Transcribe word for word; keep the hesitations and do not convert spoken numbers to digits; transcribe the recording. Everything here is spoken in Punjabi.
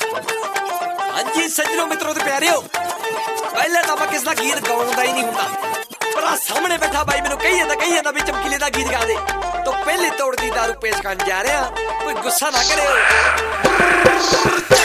ਹਾਂਜੀ ਸੱਜਣੋ ਮਿੱਤਰੋ ਤੇ ਪਿਆਰਿਓ, ਪਹਿਲੇ ਤਾਂ ਆਪਾਂ ਕਿਸ ਦਾ ਗੀਤ ਗਾਉਂਦਾ ਹੀ ਨਹੀਂ ਹੁੰਦਾ, ਪਰ ਆ ਸਾਹਮਣੇ ਬੈਠਾ ਬਾਈ ਮੈਨੂੰ ਕਹੀ ਜਾਂਦਾ ਕਹੀ ਜਾਂਦਾ ਵੀ ਚਮਕੀਲੇ ਦਾ ਗੀਤ ਗਾ ਦੇ। ਤਾਂ ਪਹਿਲੇ ਤੋੜ ਦੀ ਦਾਰੂ ਪੇਸ਼ ਕਰਨ ਜਾ ਰਿਹਾ, ਕੋਈ ਗੁੱਸਾ ਨਾ ਕਰਿਓ।